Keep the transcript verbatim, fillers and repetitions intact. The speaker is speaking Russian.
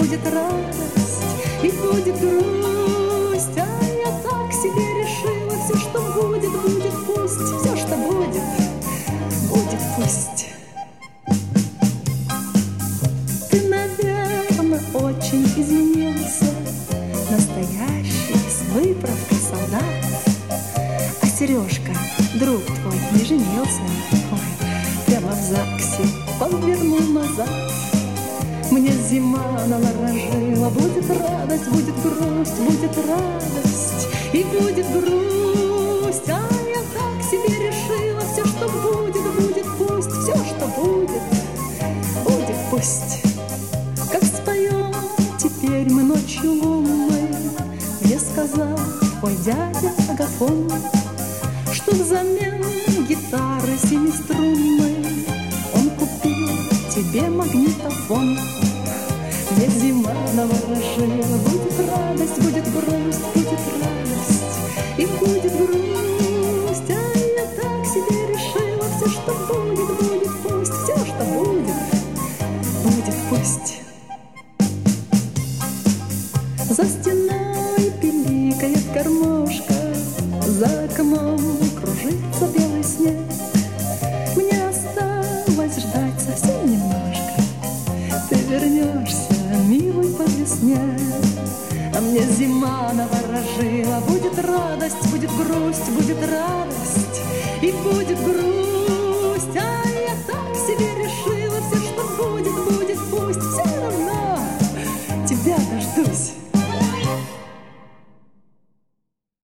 будет радость, и будет грусть. А я так себе решила, все, что будет, будет пусть, все, что будет, будет пусть. Ты, наверное, очень изменился, настоящий, с выправкой солдат. А Сережка, друг твой, не женился? Ой, прямо в ЗАГСе подвернул назад. Мне зима наворожила, будет радость, будет грусть, будет радость и будет грусть. А я так себе решила, все, что будет, будет пусть, все, что будет, будет пусть. Как споем теперь мы ночью лунной, мне сказал твой дядя Агафон, что взамен гитары семиструнной он купил тебе магнитофон. Мне зима наворожила, будет радость, будет грусть, будет радость и будет грусть. А я так себе решила, все, что будет, будет пусть, все, что будет, будет пусть. За стеной пиликает гармошка, за окном кружится белый снег. Мне осталось ждать совсем немножко, ты вернешься, милый, по весне. А мне зима наворожила, будет радость, будет грусть, будет радость и будет грусть.